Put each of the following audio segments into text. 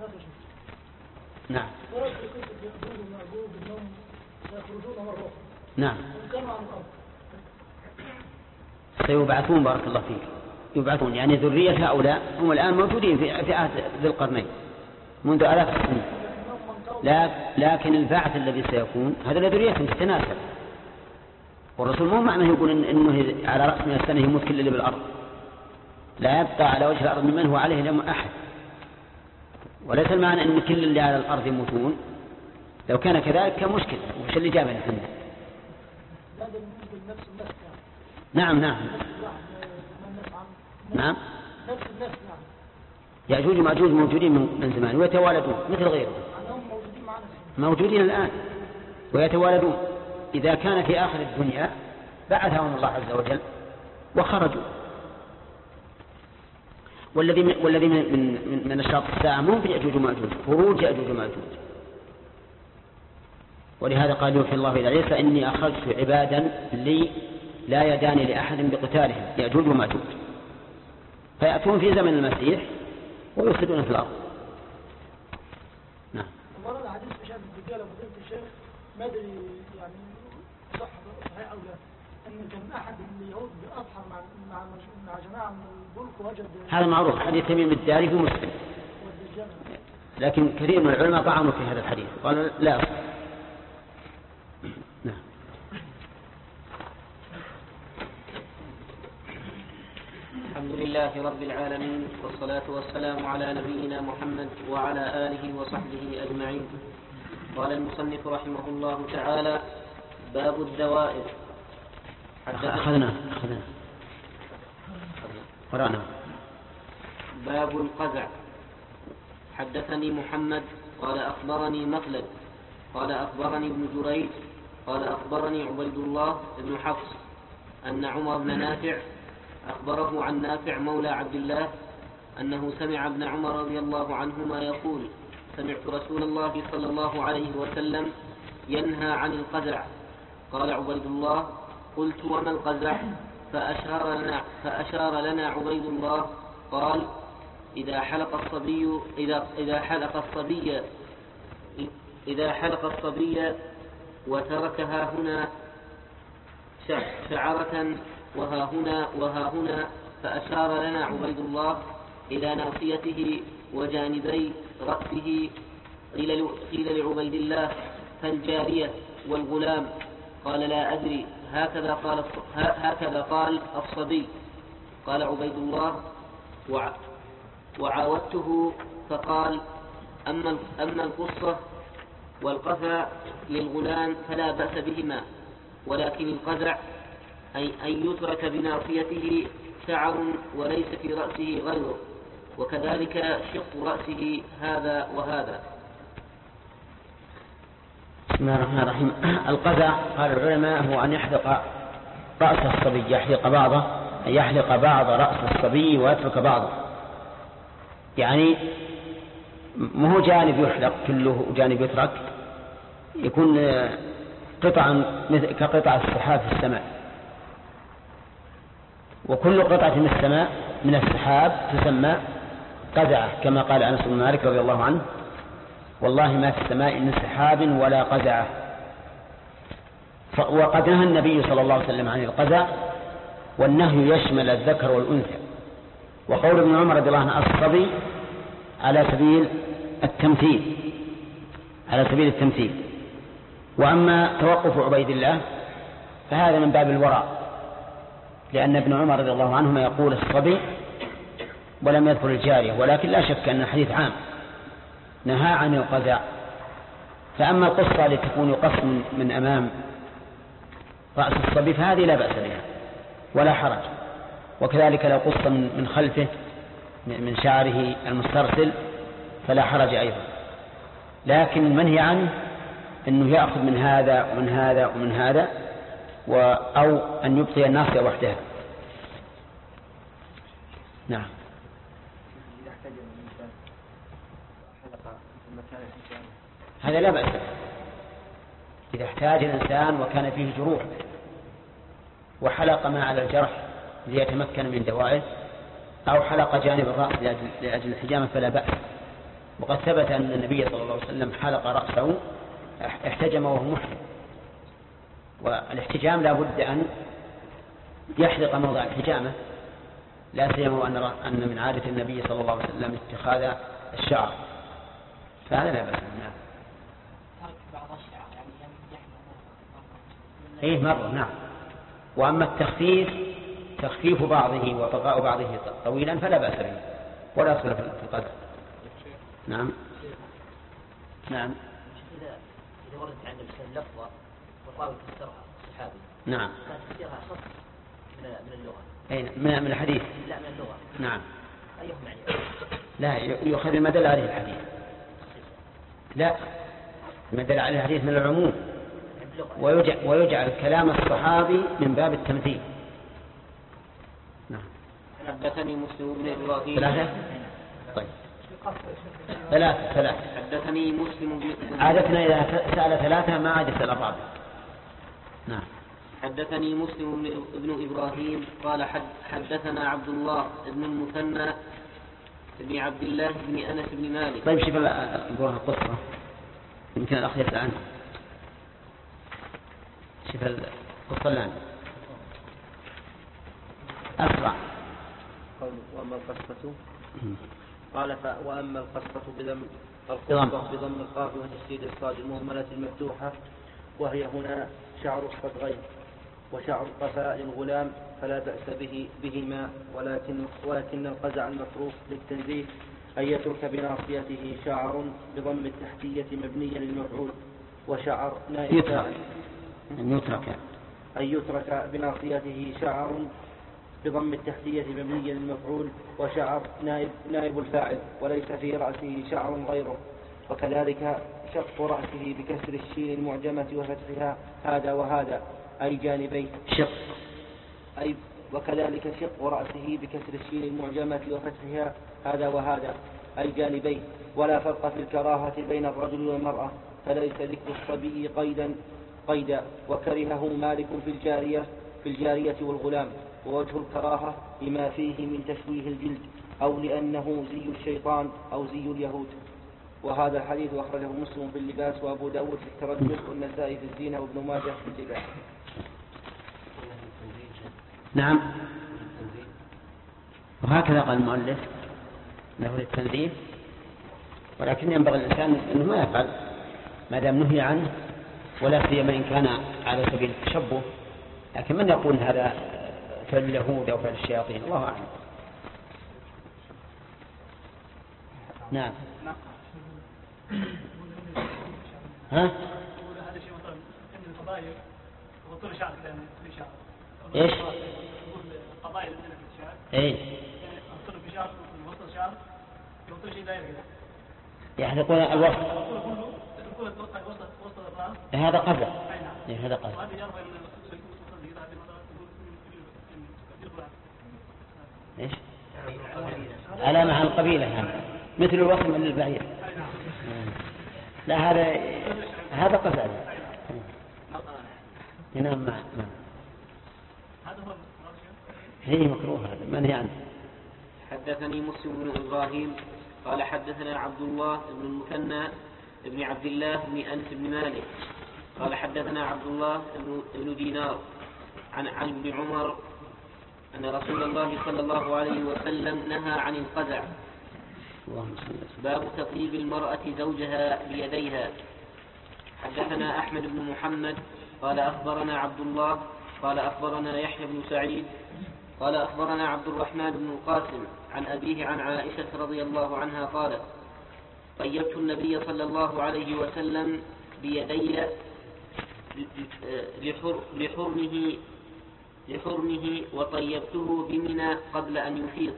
نعم. نعم. سيبعثون بارك الله فيك، يبعثون يعني ذرية هؤلاء هم الآن موجودين في عهد ذي القرنين منذ آلاف السنين، لكن البعث الذي سيكون هذا لذرية تتناسل. والرسول مو معنى يقول إنه على رأس من السنة يموت كل اللي بالأرض، لا يبقى على وجه الأرض ممن هو عليه لم أحد، وليس المعنى أن كل اللي على الأرض يموتون. لو كان كذلك كان مشكلة، وش اللي جابنا الحمد. نعم نعم نعم. يأجوج ومأجوج موجودين من زمان ويتوالدون مثل غيرهم، موجودين الآن ويتوالدون. إذا كان في آخر الدنيا بعثهم الله عز وجل وخرجوا. والذي من أشراط الساعة مو في يأجوج ومأجوج، خروج يأجوج ومأجوج. ولهذا قال يوحي الله إلى عيسى إني أخرجت عبادا لي لا يدان لأحد بقتالهم، يأجوج ومأجوج، فيأتون في زمن المسيح ويفسدون في الأرض. نعم. مرة الحديث بشأن الرجال وفضيلة الشيخ ما أدري يعني صحيح أو لا، أن كان أحد اليهود أضحى مع جماعة من البلك ووجد هذا معروف، حديث تميم الداري في مسلم، لكن كثير من العلماء طعنوا في هذا الحديث قالوا لا أصل. نعم. الحمد لله رب العالمين، والصلاة والسلام على نبينا محمد وعلى آله وصحبه أجمعين. قال المصنف رحمه الله تعالى: باب الدوائر. أخذنا قرأنا. باب القزع. حدثني محمد قال أخبرني مخلد قال أخبرني ابن جريج قال أخبرني عبيد الله بن حفص أن عمر بن نافع أخبره عن نافع مولى عبد الله أنه سمع ابن عمر رضي الله عنهما يقول: سمعت رسول الله صلى الله عليه وسلم ينهى عن القزع. قال عبيد الله: قلت: وما القزع؟ فأشار لنا عبيد الله قال: إذا حلق الصبي وتركها هنا شعرة وها هنا فأشار لنا عبيد الله إلى ناصيته وجانبي رأسه. قيل لعبيد الله: فالجارية والغلام؟ قال: لا أدري، هكذا قال الصبي. قال عبيد الله: وعاودته فقال: أما القصة والقفا للغلام فلا بأس بهما، ولكن القزع أي أن يترك بناصيته شعر وليس في رأسه غيره، وكذلك شق رأسه هذا وهذا. بسم الله الرحمن الرحيم. القزع قال العلماء هو أن يحلق رأس الصبي، يحلق بعضه، أن يحلق بعض رأس الصبي ويترك بعضه، يعني مو جانب يحلق كله وجانب يترك، يكون قطعا كقطع السحاب في السماء، وكل قطعة من السحاب تسمى قزعة، كما قال أنس بن مالك رضي الله عنه: والله ما في السماء من سحاب ولا قزعة. وقد نهى النبي صلى الله عليه وسلم عن القزع، والنهي يشمل الذكر والأنثى. وقول ابن عمر رضي الله عنه الصبي على سبيل التمثيل. وأما توقف عبيد الله فهذا من باب الورع، لأن ابن عمر رضي الله عنهما يقول الصبي ولم يذكر الجارية، ولكن لا شك أن الحديث عام نهى عن القزع. فأما القصة التي تكون يقص من أمام رأس الصبي فهذه لا بأس بها ولا حرج، وكذلك لو قص من خلفه من شعره المسترسل فلا حرج أيضا. لكن المنهي عنه أنه يأخذ من هذا ومن هذا ومن هذا، أو أن يبقي الناصية وحدها. نعم. هذا لا بأس إذا احتاج الإنسان وكان فيه جروح وحلق ما على الجرح ليتمكن من دوائه، أو حلق جانب الرأس لأجل الحجامة فلا بأس، وقد ثبت أن النبي صلى الله عليه وسلم حلق رأسه احتجم وهو محرم، والاحتجام لا بد أن يحلق موضع الحجامة، لا سيما أن من عادة النبي صلى الله عليه وسلم اتخاذ الشعر، فهذا لا بأس. إيه مرة، نعم. وأما التخفيف تخفيف بعضه وبقاء بعضه طويلا فلا بأس به ولا أصل في القدر. نعم نعم. إذا وردت عند اللفظة والراوي فسرها الصحابي، نعم، تفسيرها أخف من اللغة. أي من الحديث؟ لا، من اللغة. نعم. أيهم يعني؟ لا، يؤخذ ما دل عليه الحديث. لا، ما دل عليه الحديث من العموم، ويجعل كلام الصحابي من باب التمثيل. نعم. حدثني مسلم بن إبراهيم. ثلاثة؟ طيب، ثلاثة. حدثني مسلم بن عادتنا إذا سأل ثلاثة ما عاد يسأل الرابع. نعم. حدثني مسلم بن إبراهيم قال حدثنا عبد الله بن المثنى بن عبد الله بن أنس بن مالك. طيب، شوف القصة يمكن الأخ يسأل عنه. شوف القصة الآن أسرع. وأما القصة قال وأما القصة بضم القاف وتشديد الصاد المهملة المفتوحة، وهي هنا شعر الصدغين وشعر القفاء للغلام فلا بأس بهما، ولكن القزع المفروض للتنزيه أن يترك بناصيته شعر بضم التحتية مبنيا للمفعول، وشعر نائب فاعل. أن يترك بناصيته شعر بضم التحتية مبنيا للمفعول، وشعر نائب الفاعل، وليس في رأسه شعر غيره. وكذلك شق رأسه بكسر الشين المعجمة وفتحها هذا وهذا أي جانبيه. وكذلك شق رأسه بكسر الشين المعجمة وفتحها هذا وهذا أي جانبيه. ولا فرق في الكراهة بين الرجل والمرأة، فليس ذكر الصبي قيدا، وكرهه مالك في الجارية والغلام. ووجه الكراهة لما فيه من تشويه الجلد، أو لأنه زي الشيطان أو زي اليهود. وهذا الحديث أخرجه مسلم في اللباس، وأبو داود في الترجل، والنسائي في الزينة، وابن ماجه في اللباس. نعم. وهكذا قال المؤلف له التنزيه، ولكن ينبغي الإنسان أنه ما يفعل ما دام نهي عنه، ولا سيما إن كان على سبيل التشبه. لكن من يقول هذا فعل اليهود أو فعل الشياطين؟ الله أعلم. نعم. ها؟ ايش؟ ايه؟ يحلقون الوسط. هذا قبل. هذا قبل. ايش؟ علامة على القبيلة هذا، مثل الوصل من البعير. لا، هذا قصد. هنا ما هي مكروه، هذا منهي عنه. حدثني مسلم بن إبراهيم قال حدثنا عبد الله بن المثنى بن عبد الله بن أنس بن مالك قال حدثنا عبد الله بن دينار عن ابن عمر أن رسول الله صلى الله عليه وسلم نهى عن القزع. باب تطيب المرأة زوجها بيديها. حدثنا أحمد بن محمد قال أخبرنا عبد الله قال أخبرنا يحيى بن سعيد قال أخبرنا عبد الرحمن بن القاسم عن أبيه عن عائشة رضي الله عنها قالت طيبت النبي صلى الله عليه وسلم بيدي لحرمه وطيبته بمنى قبل أن يفيض.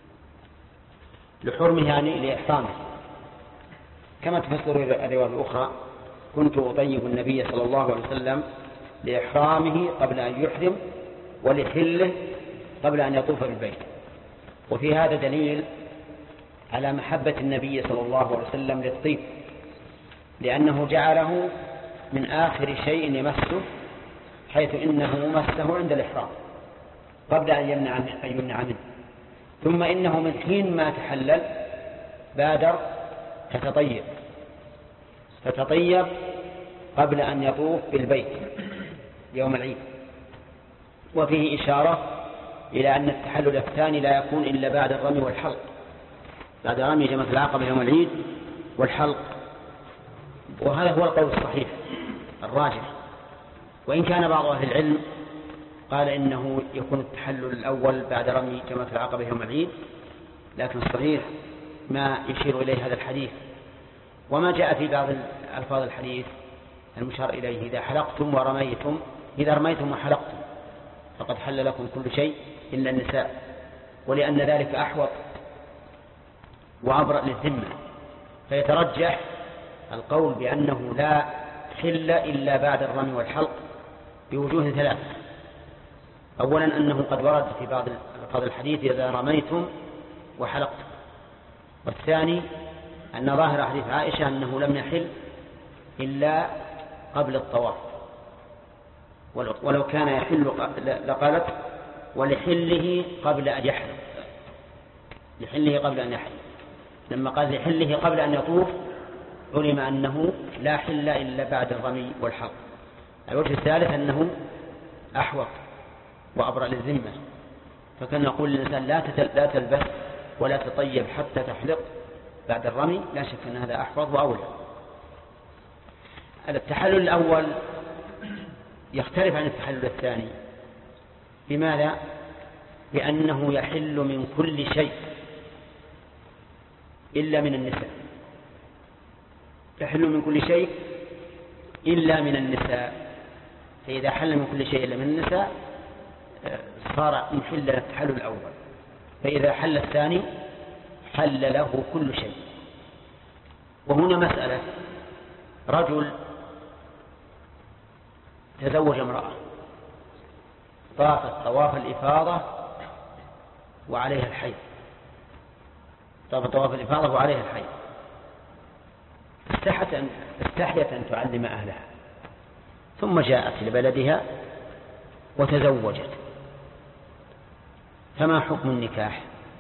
لحرمه يعني لإحصانه، كما تفسر الرواية الأخرى كنت أطيب النبي صلى الله عليه وسلم لإحرامه قبل أن يحرم ولحله قبل أن يطوف بالبيت. وفي هذا دليل على محبة النبي صلى الله عليه وسلم للطيب، لأنه جعله من آخر شيء يمسه، حيث إنه مسه عند الإحرام قبل أن يمنع منه. ثم إنه من حين ما تحلل بادر فتطيب قبل أن يطوف بالبيت يوم العيد. وفيه إشارة إلى أن التحلل الثاني لا يكون إلا بعد الرمي والحلق، بعد رمي جمرة العقبة يوم العيد والحلق. وهذا هو القول الصحيح الراجح، وإن كان بعض أهل العلم قال إنه يكون التحلل الأول بعد رمي جمرة العقبة يوم العيد، لكن الصحيح ما يشير إليه هذا الحديث وما جاء في بعض ألفاظ الحديث المشار إليه: إذا حلقتم ورميتم، إذا رميتم وحلقتم فقد حل لكم كل شيء إلا النساء، ولأن ذلك أحوط وأبرأ للذمة، فيترجح القول بأنه لا حل إلا بعد الرمي والحلق بوجوه ثلاثة. أولا أنه قد ورد في بعض ألفاظ الحديث: إذا رميتم وحلقتم. والثاني أن ظاهر حديث عائشة أنه لم يحل إلا قبل الطواف، ولو كان يحل لقالت ولحله قبل أن يحل، لحله قبل أن يحل. لما قال لحله قبل أن يطوف علم أنه لا حل إلا بعد الرمي والحلق. الوجه الثالث أنه أحوط وأبرأ للذمة، فكان نقول للإنسان لا تلبس ولا تطيب حتى تحلق بعد الرمي، لا شك أن هذا أحفظ وأولى. التحلل الأول يختلف عن التحلل الثاني. بماذا؟ بأنه يحل من كل شيء إلا من النساء، يحل من كل شيء إلا من النساء. فإذا حل من كل شيء إلا من النساء صار محلا التحلل الأول، فإذا حل الثاني حل له كل شيء. وهنا مسألة: رجل تزوج امرأة طافت طواف الإفاضة وعليها الحيض، طافت طواف الإفاضة وعليها الحيض، استحيت أن تعلم أهلها، ثم جاءت لبلدها وتزوجت، فما حكم النكاح؟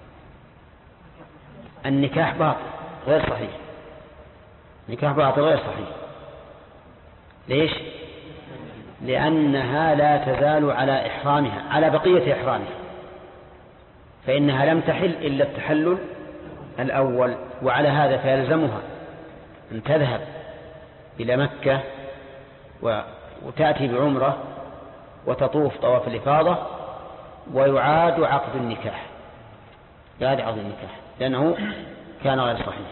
النكاح باطل غير صحيح، نكاح باطل غير صحيح. ليش؟ لأنها لا تزال على إحرامها، على بقية إحرامها، فإنها لم تحل إلا التحلل الأول. وعلى هذا فيلزمها أن تذهب إلى مكة وتأتي بعمرة وتطوف طواف الإفاضة، ويعاد عقد النكاح، يعاد عقد النكاح لأنه كان غير صحيح.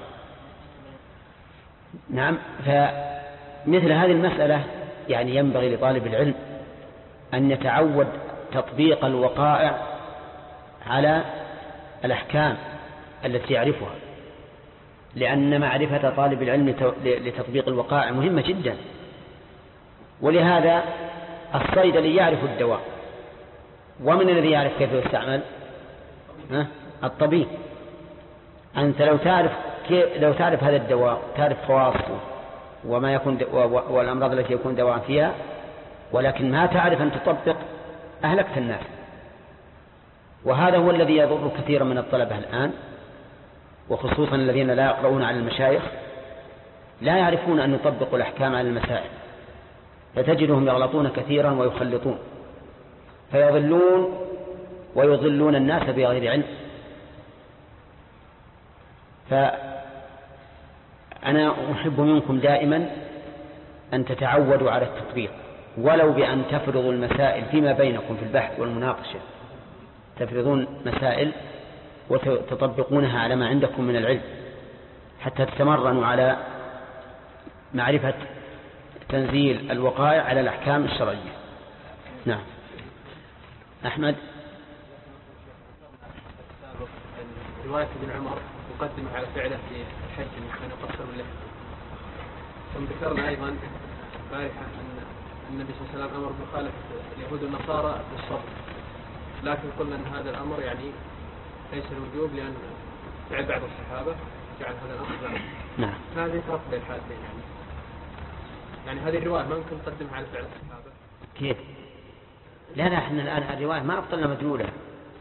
نعم. فمثل هذه المسألة يعني ينبغي لطالب العلم أن يتعود تطبيق الوقائع على الأحكام التي يعرفها، لأن معرفة طالب العلم لتطبيق الوقائع مهمة جدا. ولهذا الصيدلي يعرف الدواء، ومن الذي يعرف كيف يستعمل؟ الطبيب. أنت لو تعرف هذا الدواء، تعرف خواصه وما يكون والأمراض التي يكون دواء فيها، ولكن ما تعرف أن تطبق، أهلكت الناس. وهذا هو الذي يضر كثيرا من الطلبة الآن، وخصوصا الذين لا يقرؤون على المشايخ، لا يعرفون أن يطبقوا الأحكام على المسائل، فتجدهم يغلطون كثيرا ويخلطون، فيضلون ويضلون الناس بغير علم. فأنا أحب منكم دائما أن تتعودوا على التطبيق، ولو بأن تفرضوا المسائل فيما بينكم في البحث والمناقشة، تفرضون مسائل وتطبقونها على ما عندكم من العلم، حتى تتمرنوا على معرفة تنزيل الوقائع على الأحكام الشرعية. نعم. أحمد. رواية ابن عمر مقدمة على فعله في الحج كان يقصر اللحية. ثم ذكرنا أيضا بارحة أن النبي صلى الله عليه وسلم أمر بمخالفة اليهود والنصارى بالصبر، لكن قلنا أن هذا الأمر يعني ليس الوجوب، لأن فعل بعض الصحابة جعل هذا الأمر. نعم. هذه فرق بين الحالتين يعني هذه الرواية ما ممكن نقدمها على فعل الصحابة. كيف؟ لا احنا الآن الرواية ما أبطلنا مدلولة،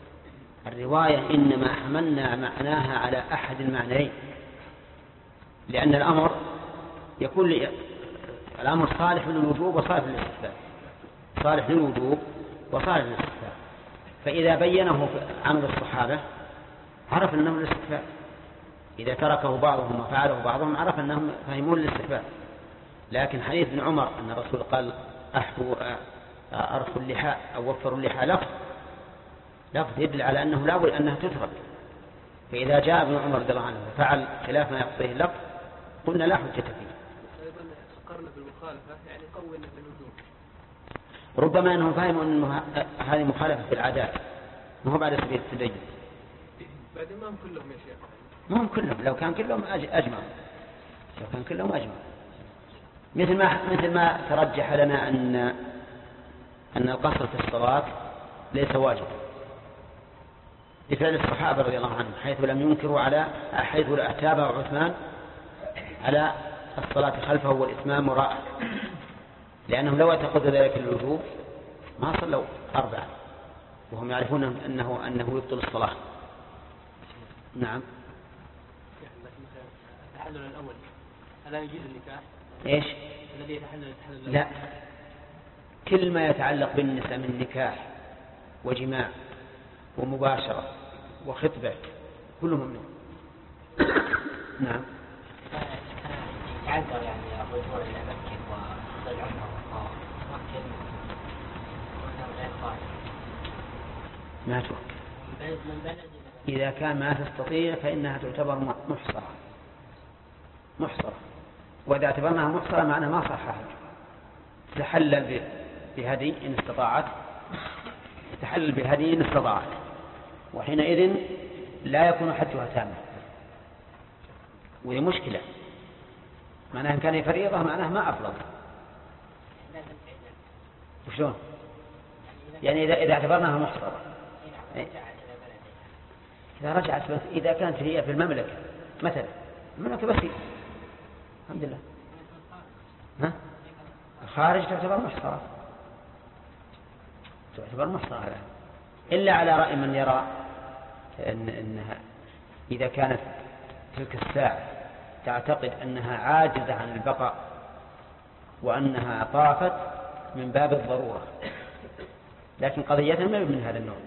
الرواية إنما حملنا معناها على أحد المعنيين، لأن الأمر يكون الأمر صالح للوجوب وصالح للاستحباب، صالح للوجوب وصالح للاستحباب. فإذا بينه عمل الصحابة عرف أنه للاستحباب، إذا تركه بعضهم وفعله بعضهم عرف أنهم فهمون للاستحباب. لكن حديث ابن عمر أن الرسول قال أرخوا اللحى أو وفروا اللحى لفظ يدل على أنه لا بد أنها تترك. فإذا جاء ابن عمر رضي الله عنه وفعل خلاف ما يقضيه اللفظ قلنا لا حجة فيه. أيضا فكرنا بالمخالفة يعني قوينا بالوجوب. ربما أنه فاهم أن هذه مخالفة في العادات، ما هو بعد سبيل التدين. بعد ما هم كلهم يا شيخ. ما هم كلهم، لو كان كلهم أجمع، لو كان كلهم أجمع. مثل ما ترجح لنا أن القصر في الصلاة ليس واجب لفعل الصحابة رضي الله عنهم، حيث لا تابع عثمان على الصلاة خلفه والإتمام وراءه، لأنهم لو اعتقدوا ذلك الوجوب ما صلوا 4 وهم يعرفون أنه يبطل الصلاة. نعم. التحلل الأول ألا يجوز النكاح؟ إيش؟ الذي يتحلل لا، كل ما يتعلق بالنساء من نكاح وجماع ومباشرة وخطبة كله ممنوع. نعم. تعذر يعني الرجوع إلى مكة وقضاء العمرة والطواف ممكن غير قادر ما توكل. إذا كان ما تستطيع فإنها تعتبر محصرة، وإذا اعتبرناها محصرة معناها ما صح حج. تحلل بهدي إن استطاعت، تحلل بهدي إن استطاعت، وحينئذ لا يكون حجها تامة. وهي مشكلة، معناها إن كان فريضة معناها ما أفضل. وشلون؟ يعني إذا اعتبرناها محصرة، إذا رجعت بس إذا كانت هي في المملكة مثلا، المملكة بس الحمد لله، الخارج تعتبر محصرة على، إلا على رأي من يرى أنها إذا كانت تلك الساعة تعتقد أنها عاجزة عن البقاء وأنها طافت من باب الضرورة، لكن قضيتها ما من هذا النوع.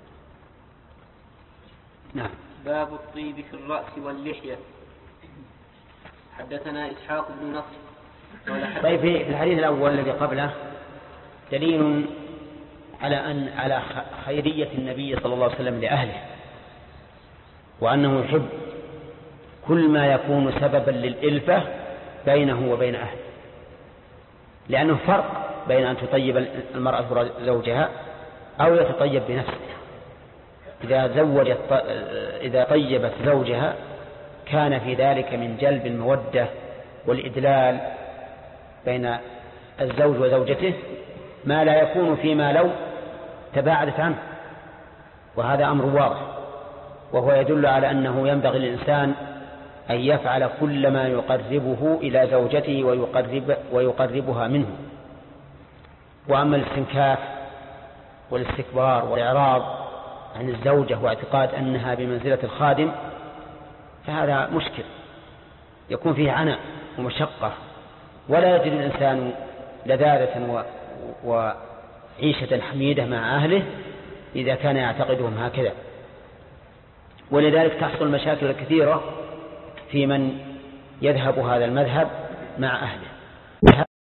نعم. باب الطيب في الرأس واللحية. حدثنا إسحاق بن نصر. طيب في الحديث الأول الذي قبله دليل على خيرية النبي صلى الله عليه وسلم لأهله، وأنه يحب كل ما يكون سببا للإلفة بينه وبين أهله، لأنه فرق بين أن تطيب المرأة زوجها أو يتطيب بنفسه. إذا طيبت زوجها كان في ذلك من جلب المودة والإدلال بين الزوج وزوجته ما لا يكون فيما لو تباعدت عنه، وهذا أمر واضح، وهو يدل على أنه ينبغي للإنسان أن يفعل كل ما يقربه إلى زوجته ويقربها منه. وأما الاستنكاف والاستكبار والإعراض عن الزوجة واعتقاد أنها بمنزلة الخادم فهذا مشكل يكون فيه عناء ومشقة، ولا يجد الإنسان لذاذة وعيشة حميدة مع أهله إذا كان يعتقدهم هكذا. ولذلك تحصل مشاكل كثيرة في من يذهب هذا المذهب مع أهله.